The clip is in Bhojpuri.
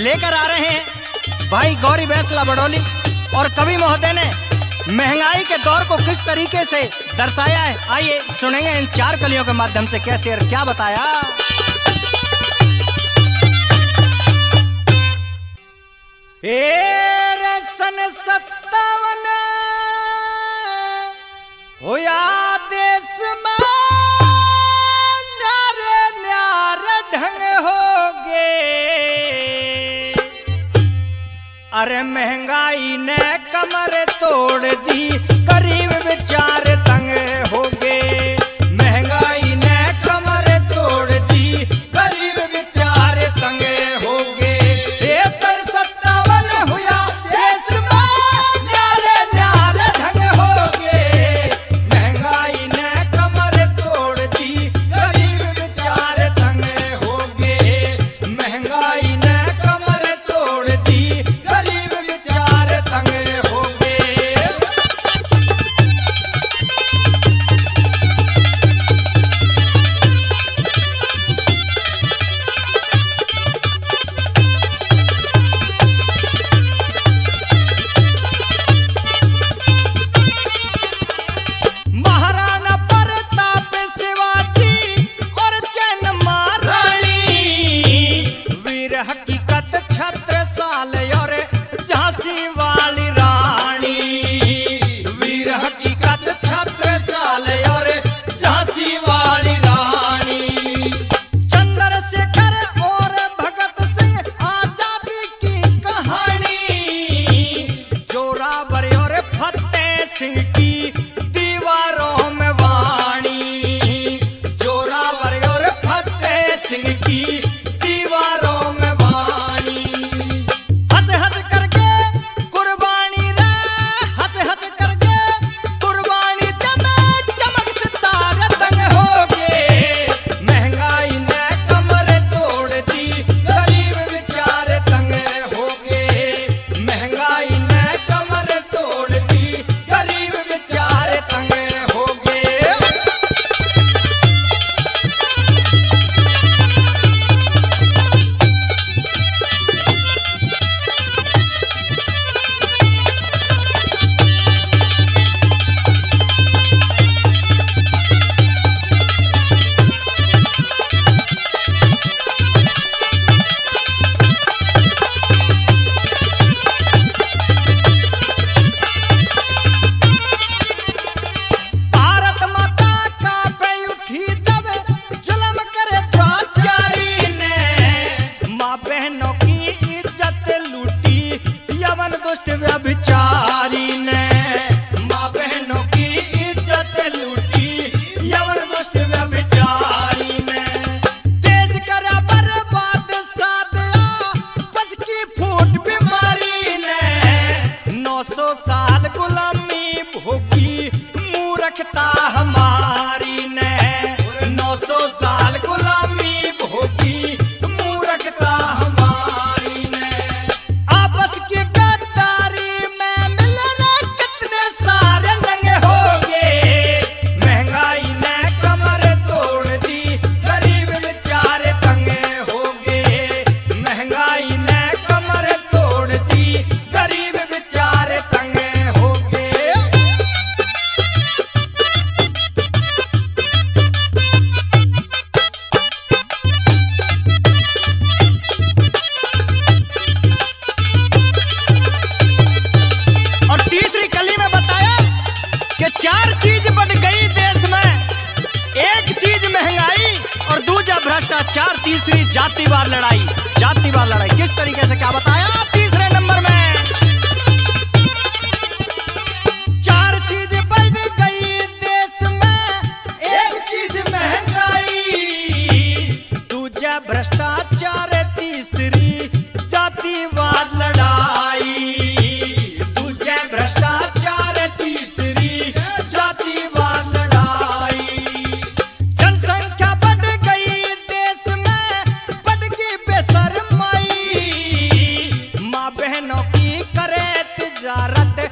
लेकर आ रहे हैं भाई गौरी बैसला बड़ौली और कवि महोदय ने महंगाई के दौर को किस तरीके से दर्शाया है। आइए सुनेंगे इन 4 कलियों के माध्यम से कैसे और क्या बताया। सन 57 होया देश में न्यारे न्यारे ढंग हो गे, अरे महंगाई ने कमर तोड़ दी, गरीब बेचारे तंग हो गए। महंगाई ने कमर तोड़ दी, गरीब बेचारे तंग हो गए। सन 57 हुआ देश में न्यारे न्यारे ढंग हो गए, महंगाई ने कमर तोड़ दी, गरीब बेचारे तंग हो गए। महंगाई ने कमर तोड़ दी, गरीब बेचारे तंग हो गए। महाराणा प्रताप शिवाजी और जैन महारानी, वीर हकीकत छत्रसाल और झांसी वाली रानी। वीर हकीकत छत्रसाल और झांसी वाली रानी। चंद्रशेखर और भगत सिंह आजादी की कहानी, जोरावर और फतेह सिंह की दीवारों में वाणी। जोरावर और फतेह सिंह की दीवारों में वाणी। हंस हंस करके कुर्बानी रे, हंस हंस करके कुर्बानी जमे चमक सितारे तंग हो गए। महंगाई ने कमर तोड़ दी, गरीब बेचारे तंग हो गए। महंगाई ने कमर तोड़ दी, गरीब बेचारे तंग हो गए। भारत माता का पे उठी जब जुल्म करे द्रोणाचार्य ने, माँ बहनों की इज्जत लूटी यवन दुष्ट व्यभिचारी ने। माँ बहनों की इज्जत लूटी यवन दुष्ट व्यभिचारी ने। देश करा बर्बाद सादिया बच की फूट बीमारी ने। 900 साल गुलामी भोगी मूर्खता हमारी ने। 900 साल गुलामी भोगी मूर्खता हमारी ने। आपस की गद्दारी में मिलने कितने सारे रंग हो गए। महंगाई ने कमर तोड़ दी, गरीब बेचारे तंग हो गए। महंगाई ने कमर तोड़ दी, गरीब बेचारे तंग हो गए। और तीसरी कली में बताया कि 4 चीज बढ़ गई देश में। एक चीज महंगाई और दूसरा भ्रष्टाचार, तीसरी जातिवाद लड़ाई। जातिवाद लड़ाई किस तरीके से क्या बताया तीसरे नंबर में। 4 चीज बढ़ गई देश में, एक चीज महंगाई, दूसरा भ्रष्टाचार, तीसरी जातिवाद लड़ाई। दूसरा भ्रष्टाचार, तीसरी जातिवाद लड़ाई। जनसंख्या बढ़ गई देश में, बढ़ गई बेशर्माई। माँ बहनों की करे तिजारत,